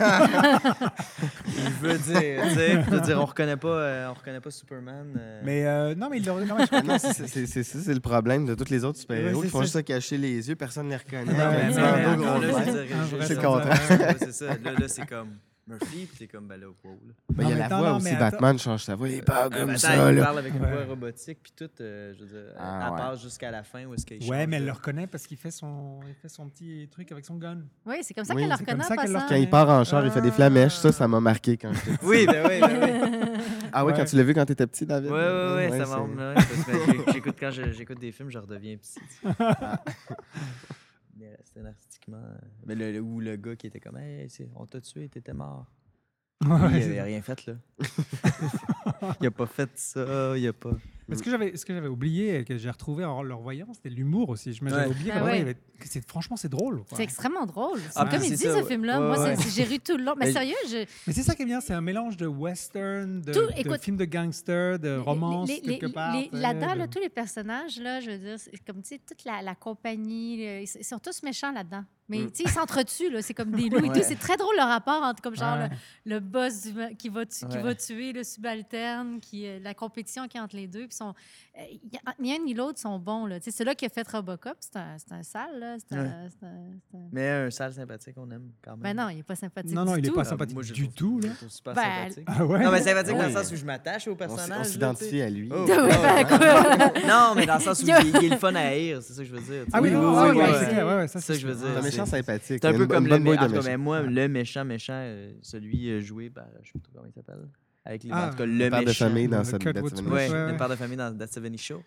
Je veux dire, tu sais, on reconnaît pas Superman. Mais non, mais il l'aurait quand même. Ah non, c'est le problème de tous les autres super-héros Ouais, qui font c'est juste se cacher les yeux, personne ne les reconnaît. Ouais, Ils mais sont gros là, gros je verts. dirais juste C'est le ça. contraire. Ouais, c'est ça. Là, c'est comme Murphy, puis t'es comme, ben là, wow. Là. Ben, il y a la voix aussi, Batman change sa voix. Il parle comme Attends, ça. il là. parle avec une Ouais. voix robotique, puis tout, je veux dire, Ah, elle ouais. passe jusqu'à la fin où est-ce qu'il Ouais, change, mais elle là. le reconnaît parce qu'il fait son petit truc avec son gun. Oui, c'est comme ça Oui, qu'elle le c'est comme reconnaît ça en qu'elle le passant. Quand il part en char, il fait des flamèches. Ça m'a marqué quand j'étais petit. Oui, ben oui. Ah oui, Ouais. quand tu l'as vu quand t'étais petit, David? Ouais, ça c'est- m'a emmené. Parce que quand j'écoute des films, je redeviens petit. tu sais. Mais scénaristiquement. Mais ou le gars qui était comme, hey, on t'a tué, t'étais mort. Ouais, Lui, il c'est avait ça. rien fait, là. Il a pas fait ça, il a pas. Mais ce que j'avais oublié et que j'ai retrouvé en le revoyant, c'était l'humour aussi. J'avais oublié franchement, c'est drôle. Quoi. C'est extrêmement drôle. C'est Ah, comme il dit, ce film-là. Moi, j'ai ri tout le long. Mais sérieux, Mais c'est ça qui est bien, c'est un mélange de western, de film de gangster, de romance, quelque part. Là-dedans, tous les personnages, là, je veux dire, c'est comme, tu sais, toute la compagnie, ils sont tous méchants là-dedans. Mais tu sais, ils s'entretuent, là, c'est comme des loups et tout. C'est très drôle le rapport entre, comme genre, le boss qui va tuer le subalterne, la compétition qui est entre les deux. Puis ni un ni l'autre sont bons, là. Tu sais, celui-là qui a fait Robocop, c'est un sale, là. Mais un sale sympathique, on aime quand même. Ben non, il n'est pas sympathique du tout. Non, il n'est pas sympathique du tout, là. Super sympathique. Ah ouais? Non, mais sympathique dans le sens où je m'attache au personnage. On s'identifie à lui. Non, mais dans le sens où il est le fun à haïr, c'est ça que je veux dire. Ah oui, c'est ça que je veux dire. C'est un méchant sympathique. C'est un peu comme le méchant, celui joué par, je sais pas comment il s'appelle. Avec les, en tout cas, le père de méchant. famille dans That 70 Show. Oui, le père de famille dans That 70 Show.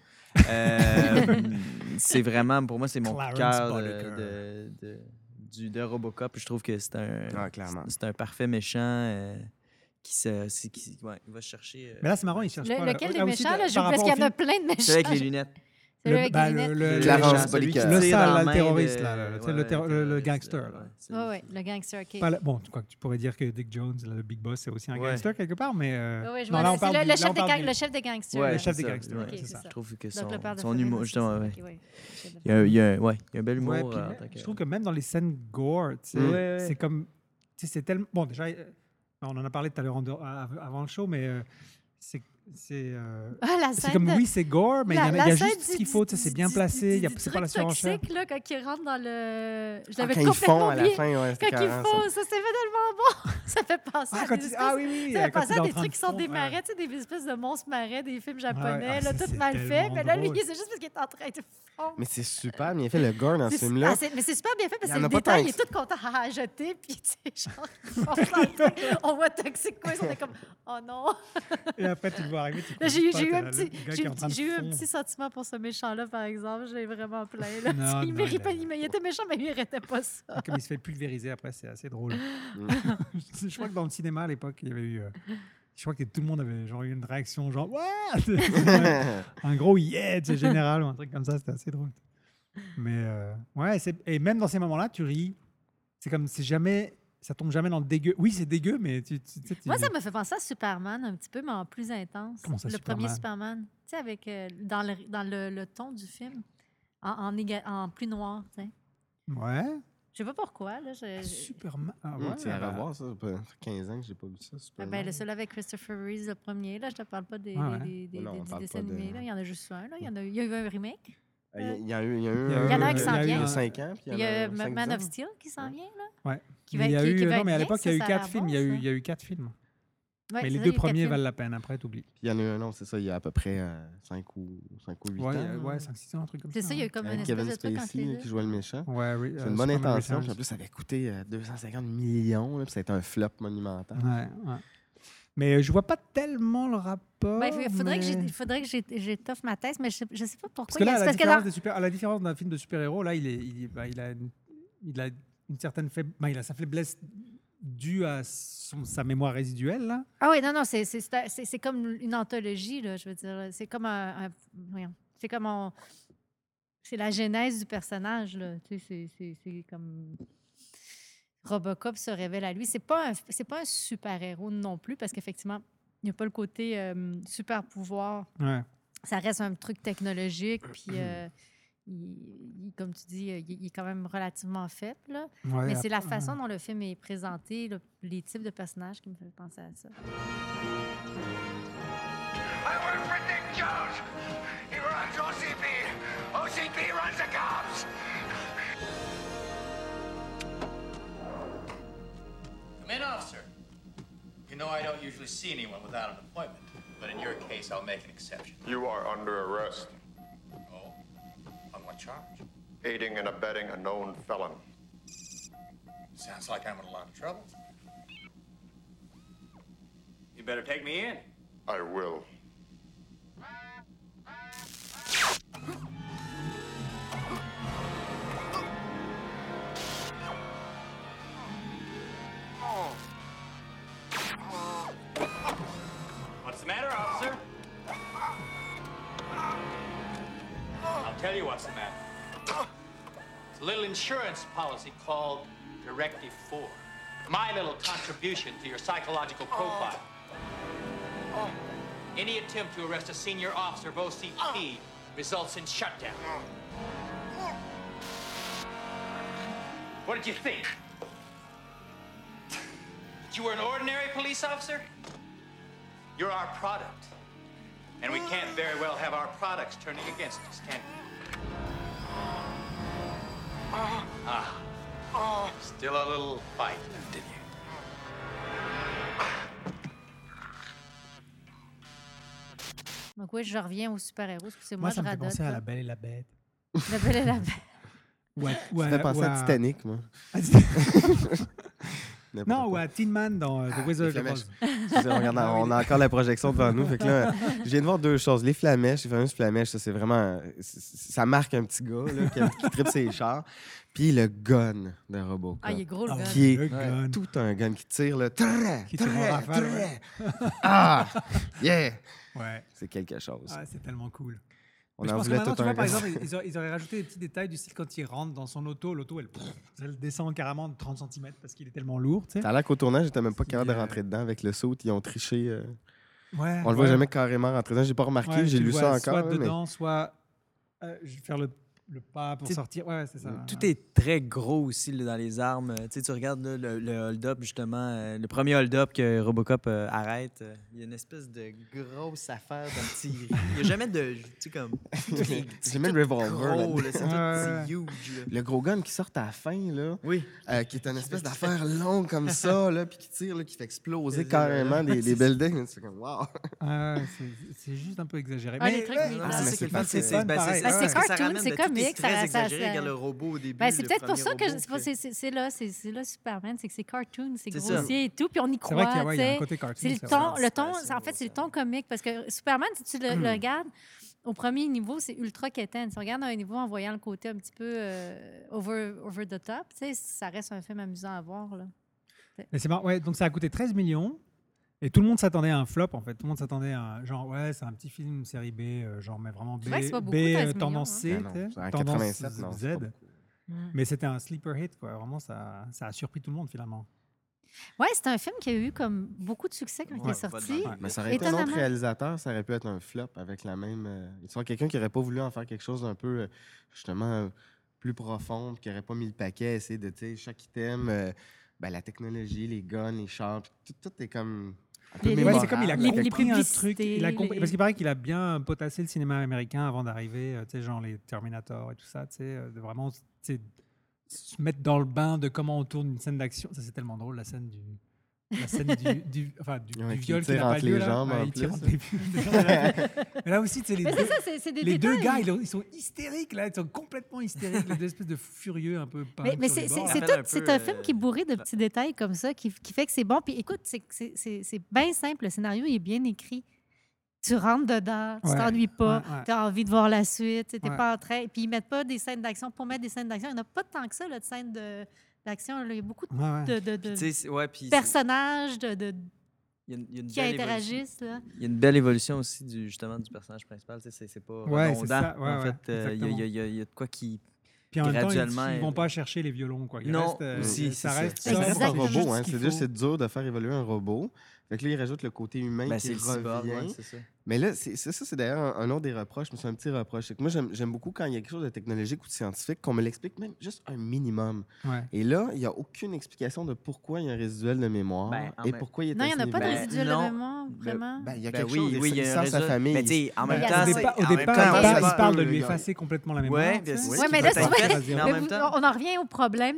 C'est vraiment, pour moi, c'est mon coup de cœur de Robocop. Je trouve que c'est un parfait méchant qui va chercher... Mais là, c'est marrant, il cherche pas... Lequel des méchants, là? Parce qu'il y en a plein de méchants. C'est avec les lunettes. Clarence Bolica. Le sale, le terroriste, le gangster. Oui, le gangster. Bon, tu pourrais dire que Dick Jones, le big boss, c'est aussi un gangster quelque part, mais... Oui, je vois. C'est le chef des gangsters. Oui, le chef des gangsters, c'est ça. Je trouve que son humour, justement, il y a un bel humour. Je trouve que même dans les scènes gore, c'est comme... C'est tellement... Bon, déjà, on en a parlé tout à l'heure avant le show, mais c'est comme oui, c'est gore, mais il y a juste ce qu'il faut, c'est bien placé, c'est pas la surenchère. Toxique, là, quand ils rentrent dans le... Je l'avais complètement oublié. Quand ils font, ça c'est tellement bon. Ça fait penser à des espèces... Ça fait penser à des trucs qui sont des marais, tu sais, des espèces de monstres marais, des films japonais, là, tout mal fait. Mais là, lui, c'est juste parce qu'il est en train de fondre. Mais c'est super bien fait, le gore dans ce film-là. Mais c'est super bien fait parce que le détail, il est tout content à jeter, puis tu sais, genre, on voit Toxic quoi, on est comme, oh non. Et après, tu le vois arriver, j'ai eu un petit sentiment pour ce méchant-là, par exemple. J'ai vraiment plein. Il était méchant, mais il méritait pas ça. Comme il se fait pulvériser après, c'est assez drôle. Je crois que dans le cinéma à l'époque, il y avait eu... Je crois que tout le monde avait genre eu une réaction genre un gros yeah, c'est général ou un truc comme ça, c'était assez drôle. Mais et même dans ces moments-là, tu ris. C'est comme ça tombe jamais dans le dégueu. Oui, c'est dégueu, mais moi, ça me fait penser à Superman un petit peu, mais en plus intense. Comment ça, le premier Superman, tu sais, avec dans le ton du film, en plus noir, tu sais. Ouais. Je sais pas pourquoi. Là, Superman. C'est à revoir, ça. Ça fait 15 ans que j'ai pas vu ça. Le seul avec Christopher Reeve, le premier. Là, je te parle pas des dessins animés. Là. Il y en a juste un. Là. Il y a eu un remake. Il y en a un qui s'en vient. Il y a 5 ans. Il y a Man of Steel qui s'en vient. Là. Ouais. Mais à l'époque, il y a eu 4 films. Il y a eu 4 films. Ouais, mais les 2 premiers valent la peine. Après, t'oublies. Puis il y en a eu un autre, c'est ça, il y a à peu près 5 ou 8 ans. Ouais, 5-6 ans, un truc comme ça. C'est ça, il y a eu comme une espèce de truc entre les deux. Qui jouait le méchant. Ouais, c'est une bonne intention. Puis en plus, ça avait coûté 250 millions. Puis ça a été un flop monumental. Ouais. Mais je vois pas tellement le rapport. Il faudrait que j'étoffe ma thèse, mais je sais pas pourquoi. Parce que là, à la différence d'un film de super-héros, là, il a une certaine faiblesse. Il a sa faiblesse dû à sa mémoire résiduelle, là. Ah oui, non, c'est comme une anthologie, là, je veux dire. C'est comme c'est la genèse du personnage, là. Tu sais, c'est comme... Robocop se révèle à lui. C'est pas un super-héros non plus, parce qu'effectivement, il n'y a pas le côté super-pouvoir. Ouais. Ça reste un truc technologique, puis... comme tu dis, il est quand même relativement faible. Là. Ouais, mais c'est la façon dont le film est présenté, les types de personnages qui me fait penser à ça. I work for Dick Jones. He runs OCP. OCP runs the cops. Come in, officer. You know I don't usually see anyone without an appointment, but in your case, I'll make an exception. You are under arrest. Charge? Aiding and abetting a known felon. Sounds like I'm in a lot of trouble. You better take me in. I will. What's the matter, officer? tell you what's the matter. It's a little insurance policy called Directive 4. My little contribution to your psychological profile. Any attempt to arrest a senior officer of OCP results in shutdown. What did you think? That you were an ordinary police officer? You're our product. And we can't very well have our products turning against us, can we? Still a little fight left in you. Donc oui, je reviens aux super-héros. Excusez-moi, Moi, ça je me fait radote. penser à là. La Belle et la Bête. La Belle et la Bête. Ça fait penser à Titanic, moi. Non, ou à Tin Man dans The Wizard of Oz. On a encore la projection devant nous. Fait que là, je viens de voir deux choses. Les flamèches, les fameuses flamèches, ça, c'est vraiment... Ça marque un petit gars là, qui tripe ses chars. Puis le gun de Robocop. Ah, il est gros, le gun. Qui Le est gun. tout un gun qui tire, là. Qui tire en rafale, ouais. Ah! Yeah! Ouais. C'est quelque chose. Ah, c'est tellement cool. On Mais je en pense que voulait maintenant, tout tu vois, un par gun. exemple, ils auraient rajouté des petits détails du style quand il rentre dans son auto. L'auto, elle descend carrément de 30 cm parce qu'il est tellement lourd. Tu sais. Ça a l'air qu'au tournage, j'étais même pas capable de rentrer dedans avec le saut. Ils ont triché. Ouais, On le voit jamais carrément rentrer dedans. J'ai pas remarqué, Ouais, j'ai tu lu le ça vois encore. Soit là, mais- dedans, soit faire le pas pour T'sais, sortir. Ouais, c'est ça. Tout est très gros aussi là, dans les armes. Tu regardes là, le hold-up, justement, le premier hold-up que Robocop arrête. Il y a une espèce de grosse affaire d'artillerie. Il n'y a jamais de. Tu sais, comme. J'ai jamais de revolver. Gros, là, là-dedans. c'est huge. Là. Le gros gun qui sort à la fin, là, Oui. qui est une espèce d'affaire longue comme ça, là, puis qui tire, là, qui fait exploser C'est carrément ça. des buildings. C'est comme, wow! C'est juste un peu exagéré. Ah, les trucs c'est militaires. ça qui est le fun, c'est c'est fun, pareil. Ben, c'est parce que ça cartoon, ramène c'est de tout, comique, c'est très ça- exagéré. ça- Regarde le robot au début. Ben, c'est le peut-être pour premier ça que robot, c'est là Superman, c'est que c'est cartoon, c'est C'est ça. grossier et tout, puis on y C'est vrai croit. qu'il y a, ouais, il y a un tu sais. côté cartoon, C'est le c'est ton, vrai. le ton, en fait, c'est le ton comique parce que Superman, si tu le regardes, au premier niveau, c'est ultra quétaine. Si on regarde à un niveau en voyant le côté un petit peu over the top, tu sais, ça reste un film amusant à voir. Là. Mais c'est marrant, ouais, donc ça a coûté 13 millions. Et tout le monde s'attendait à un flop, en fait. Tout le monde s'attendait à un genre, ouais, c'est un petit film série B, genre, mais vraiment B, C'est vrai que c'est pas beaucoup, B 13 millions, tendance hein. C, Ben non, tu sais, c'est à tendance 87, non, Z. c'est pas beaucoup. Mais c'était un sleeper hit, quoi. Vraiment, ça a surpris tout le monde, finalement. Ouais, c'est un film qui a eu comme beaucoup de succès quand il est sorti. Mais ça aurait été un autre Étonnamment. réalisateur, ça aurait pu être un flop avec la même. Il serait quelqu'un qui n'aurait pas voulu en faire quelque chose d'un peu, justement, plus profond, puis qui n'aurait pas mis le paquet, essayer de, tu sais, chaque item, ben, la technologie, les guns, les chars, tout est comme. Un peu Ouais, mémorable. c'est comme il a les compris un publicités, truc. Il a compris, les- parce qu'il paraît qu'il a bien potassé le cinéma américain avant d'arriver, tu sais, genre les Terminator et tout ça, tu sais, de vraiment, tu sais, se mettre dans le bain de comment on tourne une scène d'action. Ça, c'est tellement drôle, la scène du Ouais, du qui viol qui tire n'a pas entre lieu, les là. jambes, Ouais, en il tire plus. entre les jambes. Mais là aussi, tu sais, les Mais deux, c'est ça, c'est des les deux détails. gars, ils sont hystériques, là. Ils sont complètement hystériques, les deux espèces de furieux un peu. Mais c'est un film qui est bourré de petits détails comme ça, qui fait que c'est bon. Puis écoute, c'est bien simple. Le scénario il est bien écrit. Tu rentres dedans, tu Ouais, t'ennuies pas, ouais, ouais. tu as envie de voir la suite, tu n'es Ouais. pas en train. Puis ils mettent pas des scènes d'action pour mettre des scènes d'action. Il n'y en a pas tant que ça, là, de scènes d'action. Là. Il y a beaucoup de, Ouais, ouais. de Puis, tu sais, ouais, puis personnages il y a une qui belle interagissent. Là. Il y a une belle évolution aussi justement du personnage principal. Tu sais, c'est pas Ouais, c'est redondant. ça, ouais, en ouais, fait, il y a de quoi qui Puis en même temps, graduellement. ils vont pas chercher les violons, quoi. Ils Non, restent, aussi, ça c'est reste ça. Ça reste un Exactement. robot, hein. ce qu'il C'est juste faut. c'est dur de faire évoluer un robot. Fait que là, il rajoute le côté humain Ben, qui c'est le cyborg, revient. ouais, c'est ça. Mais là, ça, c'est d'ailleurs un autre des reproches, mais c'est un petit reproche. C'est que moi, j'aime beaucoup quand il y a quelque chose de technologique ou de scientifique, qu'on me l'explique même juste un minimum. Ouais. Et là, il n'y a aucune explication de pourquoi il y a un résiduel de mémoire Ben, en et même- pourquoi il est Non, il à n'y en ce a pas de niveau. résiduel non. de mémoire, vraiment. Ben, il y a Ben quelque oui, chose, oui, il y a un sans sa réseau. famille. Mais tu sais, en même Ben, temps, au c'est- départ, en même temps, il parle de le lui gars. effacer complètement la mémoire. Ouais, tu sais. bien sûr. Oui, mais là, c'est peut-être vrai. fait, mais en même temps- On en revient au problème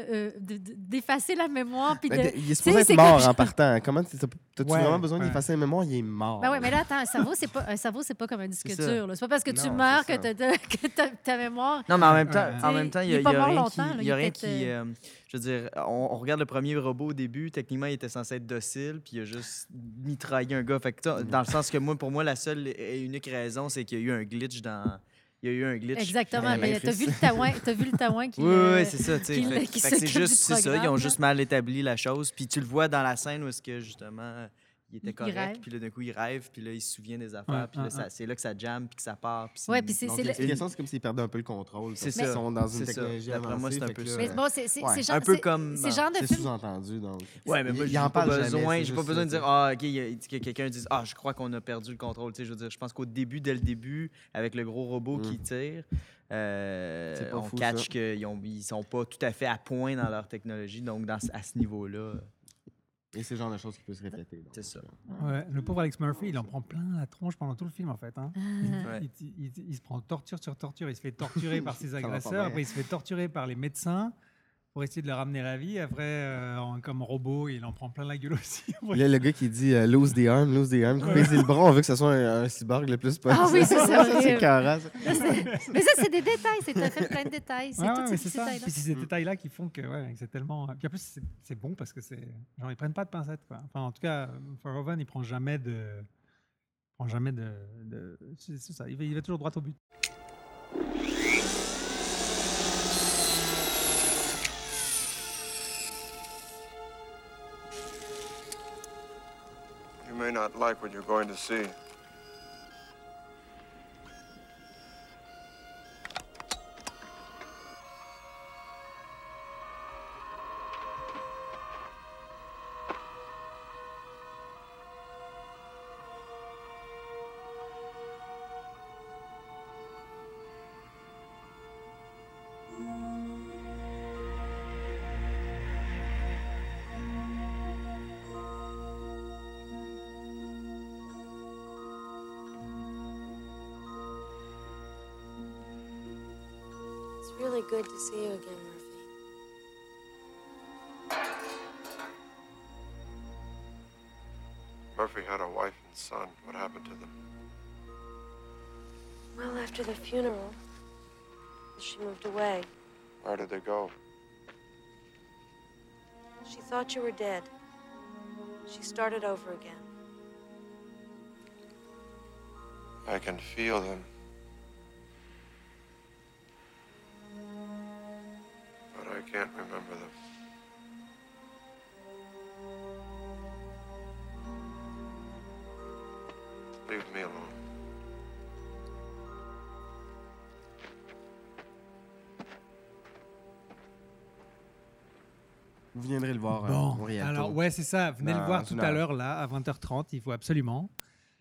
d'effacer la mémoire. Puis Ben, de, il est tu sais, supposé être c'est mort comme- en partant. Comment t'as-tu Ouais, vraiment besoin ouais. d'effacer la mémoire? Il est mort. Ben oui, mais là, attends, un cerveau, c'est pas comme un disque C'est ça. dur. là. C'est pas parce que tu Non, meurs c'est que ça. ta mémoire. Non, mais en même temps, Ouais. en même temps, il Il est y pas a mort rien longtemps, qui, là, il y a il rien est qui, peut-être, je veux dire, on regarde le premier robot au début, techniquement, il était censé être docile, puis il a juste mitraillé un gars. Fait que dans le sens que pour moi, la seule et unique raison, c'est qu'il y a eu un glitch dans. Il y a eu un glitch. Exactement, la mais matrice. t'as vu le taouin qui Oui, le- oui, c'est ça. tu sais. qui Fait le- que- qui fait que c'est s'occupe juste du c'est ça. Ils ont programme, juste mal établi la chose. Puis tu le vois dans la scène où est-ce que justement était Il correct, rêve. puis là, d'un coup, il rêve, puis là, il se souvient des affaires, puis là, c'est là que ça jamme, puis que ça part. Puis Ouais, puis c'est- Donc, c'est le- l'explication, c'est comme s'ils perdaient un peu le contrôle. C'est parce ça. qu'ils sont dans une C'est ça. technologie D'après moi, avancée. c'est un fait peu que ça. là, Mais bon, c'est Ouais, genre, un peu c'est- comme- c'est genre de C'est film. sous-entendu, donc. Ouais, mais moi, il j'ai en pas parle jamais, besoin, c'est j'ai pas juste besoin de ça, dire, ah, OK, que quelqu'un dise, ah, je crois qu'on a perdu le contrôle. Tu sais, je veux dire, je pense qu'au début, dès le début, avec le gros robot qui tire, C'est pas on fou, catch ça. qu'ils sont pas tout à fait à point dans leur technologie. Donc, à ce niveau-là, Et c'est le genre de choses qui peut se répéter. donc. c'est ça. Ouais, le pauvre Alex Murphy, il en prend plein la tronche pendant tout le film, en fait. Hein. Ouais. Il se prend torture sur torture. Il se fait torturer par ses va pas agresseurs. bien. Après, il se fait torturer par les médecins pour essayer de le ramener à la vie. Après, comme robot, il en prend plein la gueule aussi. Il y a le gars qui dit lose the arm, coupez-y le bras, on veut que ce soit un cyborg le plus possible. Ah oui, ça, c'est horrible. C'est écœurant, ça. Mais ça, c'est des détails. C'est un film plein de détails. C'est Ouais, tous ouais, ces mais petits c'est ça. détails-là. Puis c'est ces détails-là qui font que c'est tellement. Puis en plus, c'est bon parce que c'est. Genre, ils prennent pas de pincettes, quoi. Enfin, en tout cas, Verhoeven, il prend jamais de. C'est ça. Il va toujours droit au but. You may not like what you're going to see. It's really good to see you again, Murphy. Murphy had a wife and son. What happened to them? Well, after the funeral, she moved away. Where did they go? She thought you were dead. She started over again. I can feel them. But I can't remember them. Leave me alone. Vous viendrez le voir. Bon, au Rialto. alors ouais, c'est ça. Venez le Dans voir tout une à heure. l'heure là, à 20h30. Il faut absolument.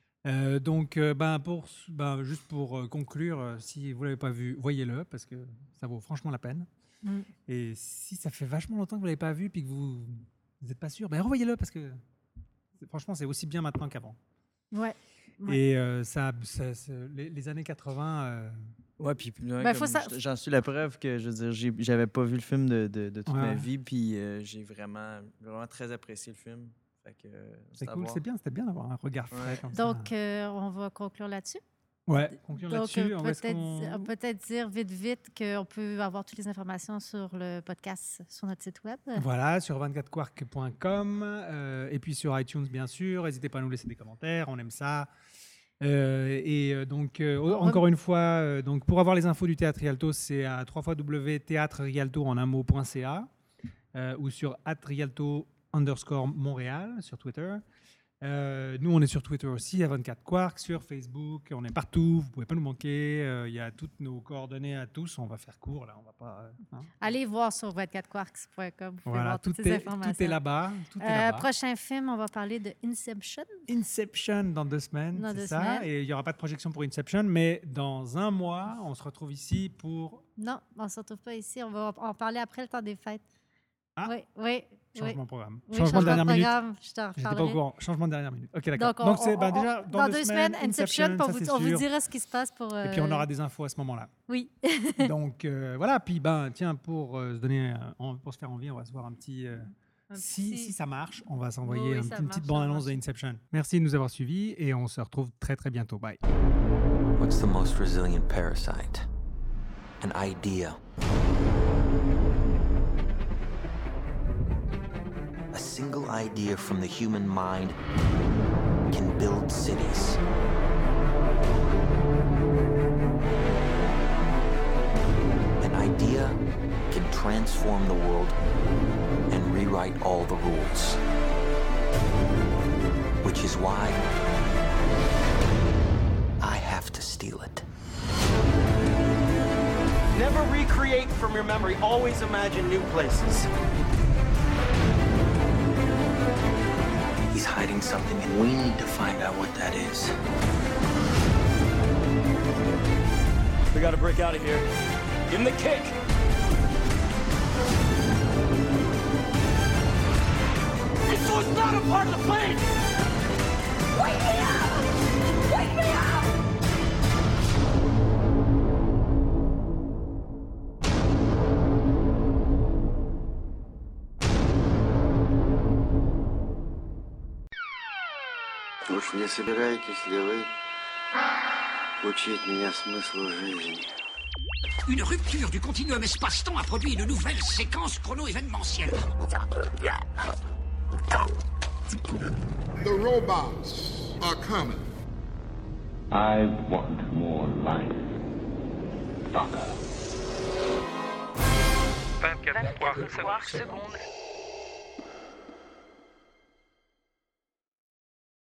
Juste pour conclure, si vous l'avez pas vu, voyez-le parce que ça vaut franchement la peine. Mm. Et si ça fait vachement longtemps que vous l'avez pas vu puis que vous n'êtes pas sûr, revoyez-le parce que franchement c'est aussi bien maintenant qu'avant. Ouais. Ouais. Et les années 80. Ouais, puis Ben, faut ça- j'en suis la preuve que, je veux dire, j'avais pas vu le film de toute Ouais. ma vie, puis j'ai vraiment très apprécié le film. Fait que, C'est à cool, voir. c'était bien d'avoir un regard frais Ouais. comme ça. Donc, on va conclure là-dessus. Ouais, conclure Donc, là-dessus. Où est-ce on peut peut-être dire vite qu'on peut avoir toutes les informations sur le podcast sur notre site web. Voilà, sur 24quark.com et puis sur iTunes, bien sûr. N'hésitez pas à nous laisser des commentaires, on aime ça. Encore une fois, donc pour avoir les infos du Théâtre Rialto, c'est à www.théâtre-rialto.ca ou sur @rialto_Montréal sur Twitter. Nous, on est sur Twitter aussi, à 24 Quarks, sur Facebook, on est partout, vous pouvez pas nous manquer. Il y a toutes nos coordonnées à tous. On va faire court là, on va pas. Allez voir sur 24quarks.com. Vous pouvez Voilà, voir toutes tout ces est informations. là-bas. Tout est là-bas. Prochain film, on va parler de Inception. Inception dans 2 semaines, Dans c'est 2 ça. semaines. Et il n'y aura pas de projection pour Inception, mais dans 1 mois, on se retrouve ici pour Non, on ne se retrouve pas ici. On va en parler après le temps des fêtes. Ah. Oui. changement de programme. Oui, Changement de dernière minute. programme, je t'en J'étais pas reparlerai. au courant. Changement de dernière minute. Ok, d'accord. Donc, c'est déjà dans 2 semaines, Inception, ça, on c'est vous sûr. dira ce qui se passe pour. Et puis on aura des infos à ce moment-là. Oui. Donc voilà. Puis tiens, pour se donner, pour se faire envie, on va se voir un petit. Si ça marche, on va s'envoyer Oui, ça une petite marche, bande-annonce de Inception. Merci de nous avoir suivis et on se retrouve très très bientôt. Bye. What's the most resilient parasite? An idea. A single idea from the human mind can build cities. An idea can transform the world and rewrite all the rules. Which which is why I have to steal it. Never recreate from your memory. Always imagine new places. He's hiding something, and we need to find out what that is. We gotta break out of here. Give him the kick. This was not a part of the plan! Wake me up! Wake me up! Уж не собираетесь ли вы учить меня смыслу жизни? Une rupture du continuum espace-temps a produit une nouvelle séquence chrono-événementielle. The robots are coming. I want more life. Fucker. 24 secondes.